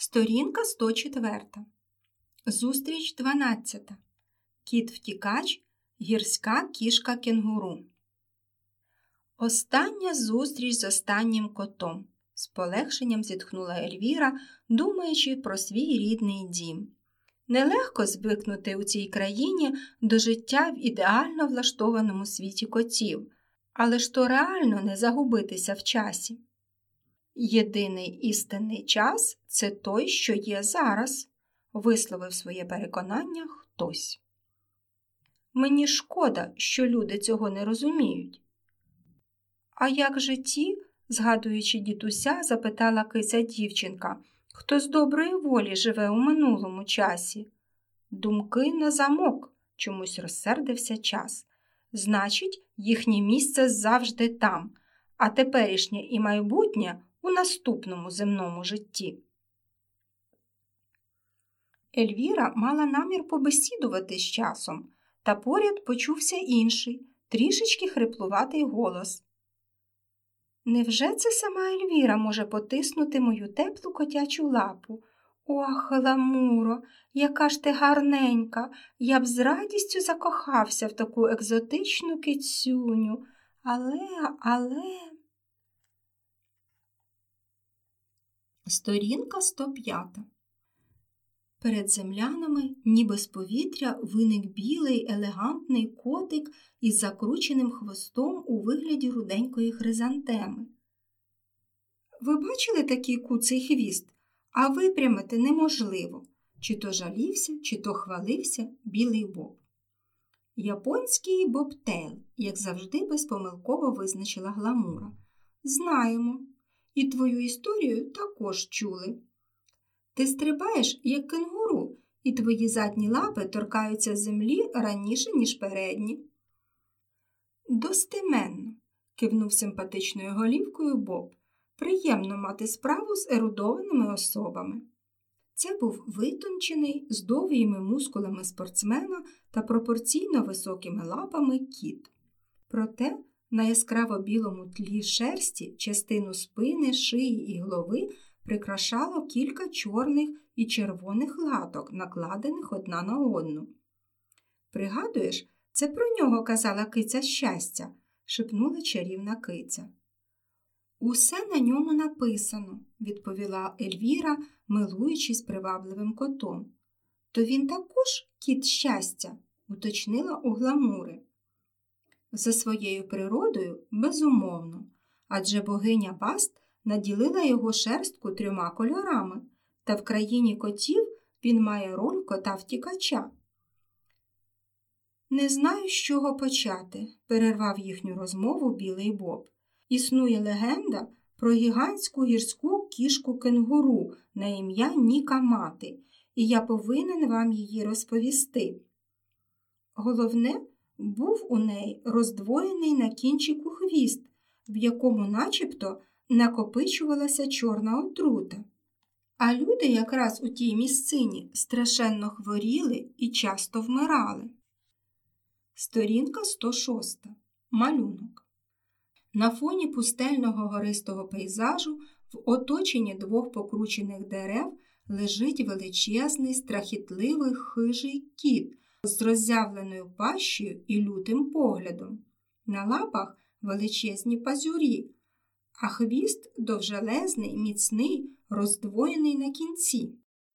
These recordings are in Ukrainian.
Сторінка 104. Зустріч 12. Кіт-втікач, гірська кішка-кенгуру. Остання зустріч з останнім котом. З полегшенням зітхнула Ельвіра, думаючи про свій рідний дім. Нелегко звикнути у цій країні до життя в ідеально влаштованому світі котів, але ж то реально не загубитися в часі. Єдиний істинний час – це той, що є зараз, висловив своє переконання хтось. Мені шкода, що люди цього не розуміють. А як же ті, згадуючи дідуся, запитала киця дівчинка, хто з доброї волі живе у минулому часі? Думки на замок, чомусь розсердився час. Значить, їхнє місце завжди там, а теперішнє і майбутнє у наступному земному житті. Ельвіра мала намір побесідувати з часом, та поряд почувся інший, трішечки хриплуватий голос. Невже це сама Ельвіра може потиснути мою теплу котячу лапу? Ох, Ламуро, яка ж ти гарненька, я б з радістю закохався в таку екзотичну кицюню, але... Сторінка 105. Перед землянами, ніби з повітря, виник білий, елегантний котик із закрученим хвостом у вигляді руденької хризантеми. Ви бачили такий куций хвіст? А випрямити неможливо. Чи то жалівся, чи то хвалився білий боб. Японський бобтейл, як завжди, безпомилково визначила Гламура. Знаємо. І твою історію також чули. Ти стрибаєш, як кенгуру, і твої задні лапи торкаються землі раніше, ніж передні. Достеменно, кивнув симпатичною голівкою Боб. Приємно мати справу з ерудованими особами. Це був витончений, з довгими мускулами спортсмена та пропорційно високими лапами кіт. Проте на яскраво білому тлі шерсті частину спини, шиї і голови прикрашало кілька чорних і червоних латок, накладених одна на одну. Пригадуєш, це про нього казала киця щастя, шепнула чарівна киця. Усе на ньому написано, відповіла Ельвіра, милуючись привабливим котом. То він також кіт щастя, уточнила у Гламури. За своєю природою, безумовно, адже богиня Баст наділила його шерстку 3 кольорами, та в країні котів він має роль кота-втікача. Не знаю, з чого почати, перервав їхню розмову білий Боб. Існує легенда про гігантську гірську кішку-кенгуру на ім'я Ніка Мати, і я повинен вам її розповісти. Головне, був у неї роздвоєний на кінчику хвіст, в якому начебто накопичувалася чорна отрута. А люди якраз у тій місцині страшенно хворіли і часто вмирали. Сторінка 106. Малюнок. На фоні пустельного гористого пейзажу в оточенні 2 покручених дерев лежить величезний, страхітливий хижий кіт з роззявленою пащею і лютим поглядом. На лапах величезні пазурі, а хвіст довжелезний, міцний, роздвоєний на кінці.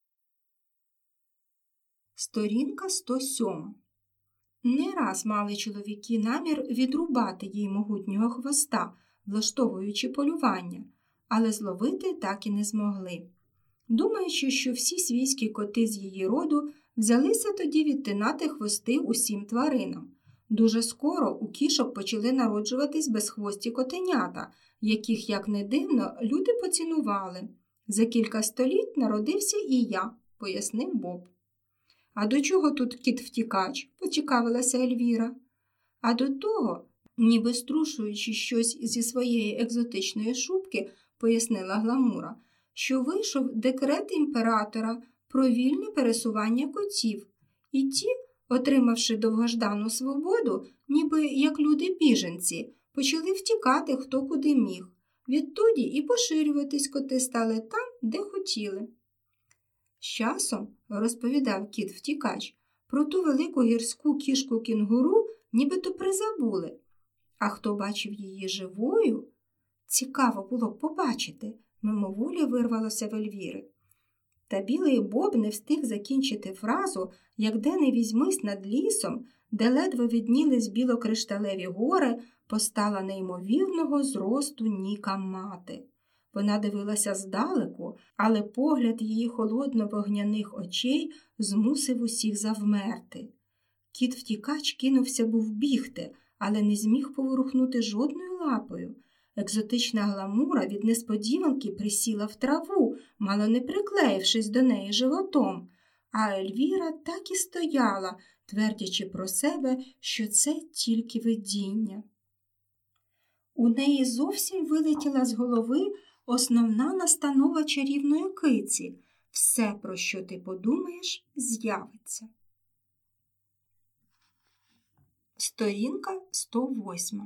Сторінка 107. Не раз мали чоловіки намір відрубати їй могутнього хвоста, влаштовуючи полювання, але зловити так і не змогли. Думаючи, що всі свійські коти з її роду взялися тоді відтинати хвости усім тваринам. Дуже скоро у кішок почали народжуватись безхвості котенята, яких, як не дивно, люди поцінували. За кілька століть народився і я, пояснив Боб. А до чого тут кіт-втікач? Поцікавилася Ельвіра. А до того, ніби струшуючи щось зі своєї екзотичної шубки, пояснила Гламура, що вийшов декрет імператора про вільне пересування котів, і ті, отримавши довгождану свободу, ніби як люди-біженці, почали втікати хто куди міг. Відтоді і поширюватись коти стали там, де хотіли. З часом, розповідав кіт-втікач, про ту велику гірську кішку-кінгуру нібито призабули. А хто бачив її живою? Цікаво було б побачити, мимоволі вирвалося в Ельвіри. Та білий Боб не встиг закінчити фразу, як де не візьмись над лісом, де ледве виднілись білокришталеві гори, постала неймовірного зросту Ніка мати. Вона дивилася здалеку, але погляд її холодно-вогняних очей змусив усіх завмерти. Кіт-втікач кинувся був бігти, але не зміг поворухнути жодною лапою. Екзотична гламура від несподіванки присіла в траву, мало не приклеївшись до неї животом, а Ельвіра так і стояла, твердячи про себе, що це тільки видіння. У неї зовсім вилетіла з голови основна настанова чарівної киці – все, про що ти подумаєш, з'явиться. Сторінка 108.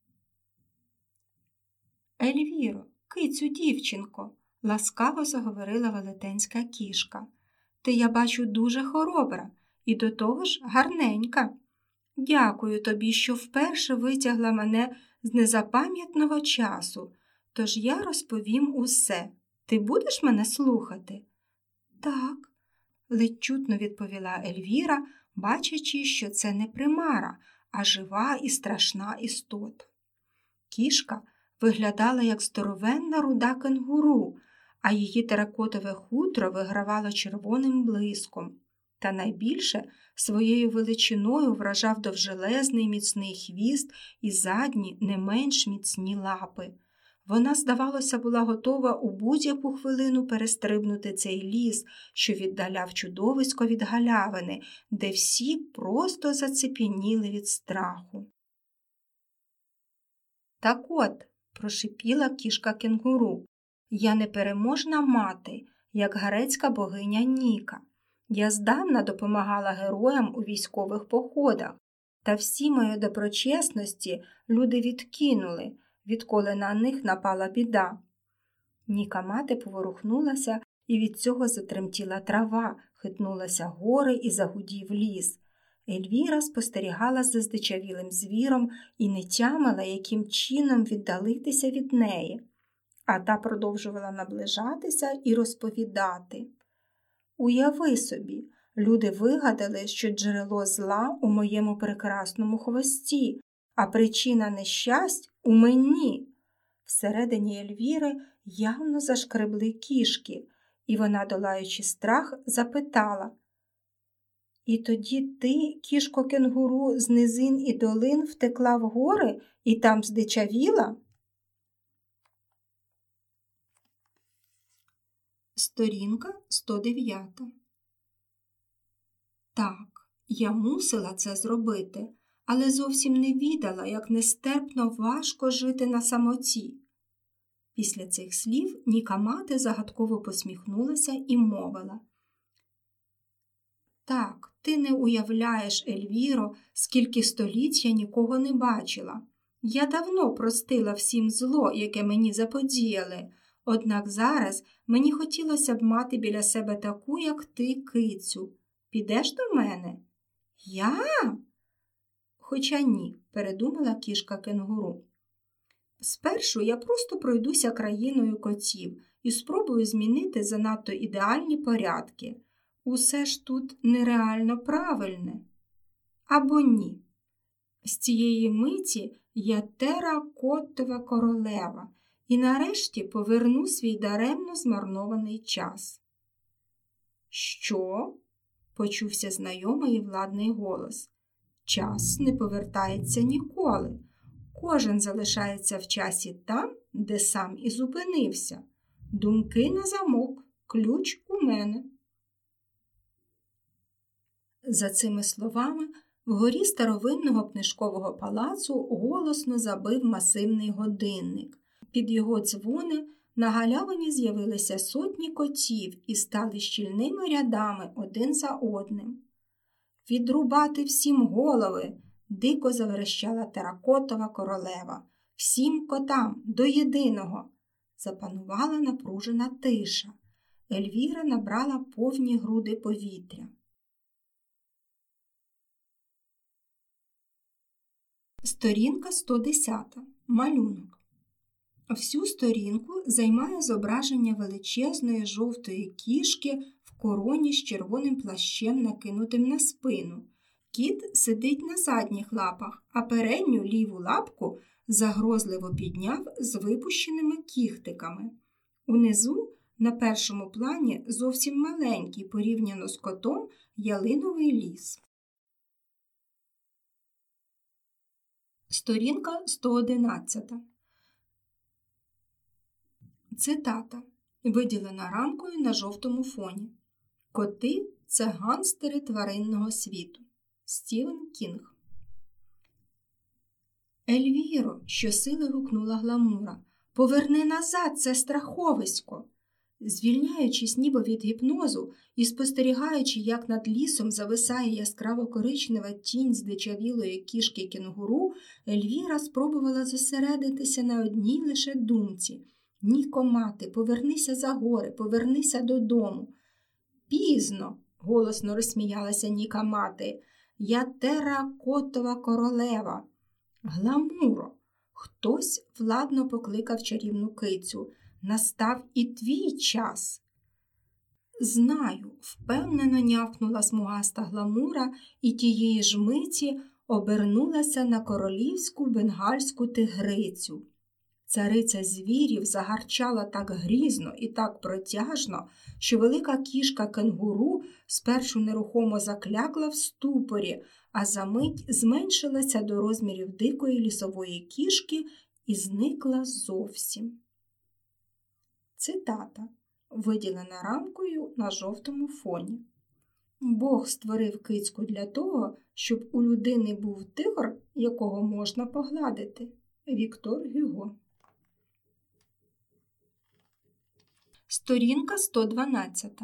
Ельвіро, кицю дівчинко, ласкаво заговорила велетенська кішка. Ти, я бачу, дуже хоробра і до того ж гарненька. Дякую тобі, що вперше витягла мене з незапам'ятного часу, тож я розповім усе. Ти будеш мене слухати? Так, ледь чутно відповіла Ельвіра, бачачи, що це не примара, а жива і страшна істота. Кішка виглядала як здоровенна руда кенгуру, а її теракотове хутро вигравало червоним блиском. Та найбільше своєю величиною вражав довжелезний міцний хвіст і задні не менш міцні лапи. Вона, здавалося, була готова у будь-яку хвилину перестрибнути цей ліс, що віддаляв чудовисько від галявини, де всі просто зацепеніли від страху. «Так от», – прошипіла кішка-кенгуру, – «я непереможна мати, як грецька богиня Ніка. Я здавна допомагала героям у військових походах, та всі мої доброчесності люди відкинули, відколи на них напала біда». Ніка мати поворухнулася, і від цього затремтіла трава, хитнулася гори і загудів ліс. Ельвіра спостерігала за здичавілим звіром і не тямила, яким чином віддалитися від неї. А та продовжувала наближатися і розповідати. Уяви собі, люди вигадали, що джерело зла у моєму прекрасному хвості, а причина нещасть у мені. Всередині Ельвіри явно зашкребли кішки, і вона, долаючи страх, запитала. «І тоді ти, кішко-кенгуру, з низин і долин втекла в гори і там здичавіла?» Сторінка 109. Так, я мусила це зробити, але зовсім не відала, як нестерпно важко жити на самоті. Після цих слів Ніка мати загадково посміхнулася і мовила. Так, ти не уявляєш, Ельвіро, скільки століть я нікого не бачила. Я давно простила всім зло, яке мені заподіяли, однак зараз мені хотілося б мати біля себе таку, як ти, кицю. Підеш до мене? Я? Хоча ні, передумала кішка-кенгуру. Спершу я просто пройдуся країною котів і спробую змінити занадто ідеальні порядки. Усе ж тут нереально правильне. Або ні. З цієї миті я теракотова королева і нарешті поверну свій даремно змарнований час. Що? Почувся знайомий і владний голос. Час не повертається ніколи. Кожен залишається в часі там, де сам і зупинився. Думки на замок, ключ у мене. За цими словами вгорі старовинного книжкового палацу голосно забив масивний годинник. Під його дзвони на галявині з'явилися сотні котів і стали щільними рядами один за одним. «Відрубати всім голови!» – дико заверещала теракотова королева. «Всім котам, до єдиного!» Запанувала напружена тиша. Ельвіра набрала повні груди повітря. Сторінка 110. Малюнок. Всю сторінку займає зображення величезної жовтої кішки в короні з червоним плащем, накинутим на спину. Кіт сидить на задніх лапах, а передню ліву лапку загрозливо підняв з випущеними кіхтиками. Унизу, на першому плані, зовсім маленький порівняно з котом ялиновий ліс. Сторінка 111. Цитата, виділена рамкою на жовтому фоні. Коти – це ганстери тваринного світу. Стівен Кінг. Ельвіро, щосили гукнула Гламура. Поверни назад, це страховисько. Звільняючись ніби від гіпнозу і спостерігаючи, як над лісом зависає яскраво-коричнева тінь здичавілої кішки кенгуру, Ельвіра спробувала зосередитися на одній лише думці. Ніко, мати, повернися за гори, повернися додому. Пізно, голосно розсміялася Ніка мати. Я теракотова королева. Гламуро. Хтось владно покликав чарівну кицю. Настав і твій час. Знаю, впевнено нявкнула смугаста Гламура і тієї ж миті обернулася на королівську бенгальську тигрицю. Цариця звірів загарчала так грізно і так протяжно, що велика кішка кенгуру спершу нерухомо заклякла в ступорі, а за мить зменшилася до розмірів дикої лісової кішки і зникла зовсім. Цитата, виділена рамкою на жовтому фоні. Бог створив кицьку для того, щоб у людини був тигр, якого можна погладити. Віктор Гюго. Сторінка 112.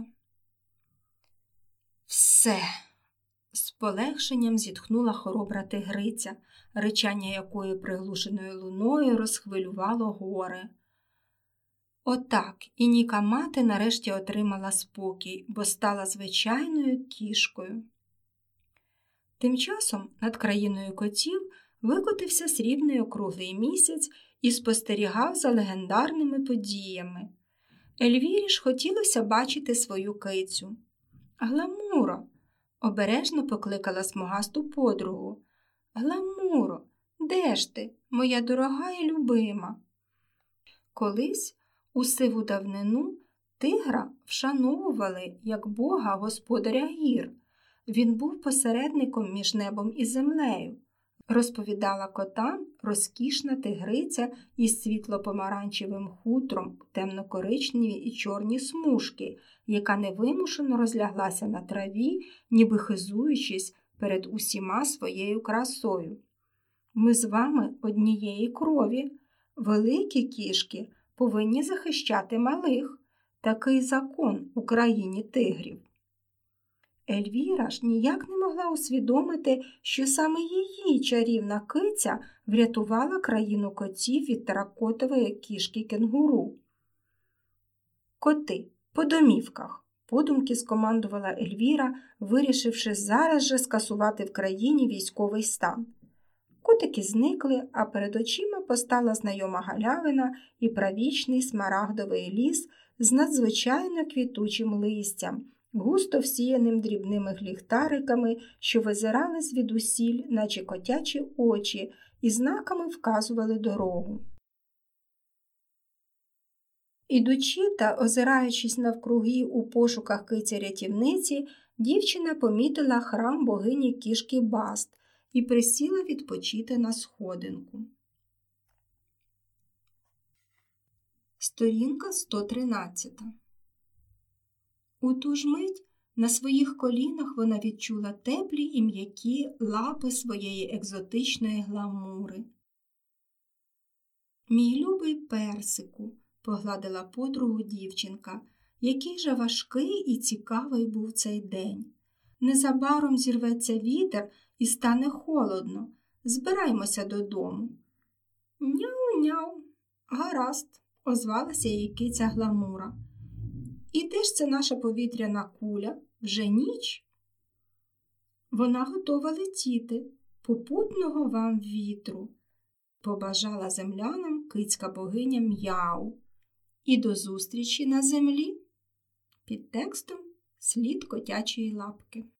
Все. З полегшенням зітхнула хоробра тигриця, ричання якої приглушеною луною розхвилювало гори. Отак і Ніка мати нарешті отримала спокій, бо стала звичайною кішкою. Тим часом над країною котів викотився срібний округлий місяць і спостерігав за легендарними подіями. Ельвірі ж хотілося бачити свою кицю. «Гламуро!» – обережно покликала смугасту подругу. «Гламуро, де ж ти, моя дорога і любима?» Колись у сиву давнину тигра вшановували як бога господаря гір. Він був посередником між небом і землею. Розповідала котам розкішна тигриця із світло-помаранчевим хутром, темно-коричневі і чорні смужки, яка невимушено розляглася на траві, ніби хизуючись перед усіма своєю красою. Ми з вами однієї крові. Великі кішки повинні захищати малих. Такий закон у країні тигрів. Ельвіра ж ніяк не могла усвідомити, що саме її чарівна киця врятувала країну котів від теракотової кішки кенгуру. «Коти, по домівках!» – подумки скомандувала Ельвіра, вирішивши зараз же скасувати в країні військовий стан. Котики зникли, а перед очима постала знайома галявина і правічний смарагдовий ліс з надзвичайно квітучим листям, густо всіяним дрібними ліхтариками, що визирали звідусіль, наче котячі очі, і знаками вказували дорогу. Ідучи та озираючись навкруги у пошуках киці-рятівниці, дівчина помітила храм богині кішки Баст і присіла відпочити на сходинку. Сторінка 113. У ту ж мить на своїх колінах вона відчула теплі і м'які лапи своєї екзотичної Гламури. «Мій любий персику», – погладила подругу дівчинка, – який же важкий і цікавий був цей день. Незабаром зірветься вітер і стане холодно. Збираймося додому. Няу-няу. Гаразд, озвалася її киця Гламура. І де ж це наша повітряна куля? Вже ніч? Вона готова летіти. Попутного вам вітру, побажала землянам кицька богиня М'яу. І до зустрічі на землі. Під текстом «Слід котячої лапки».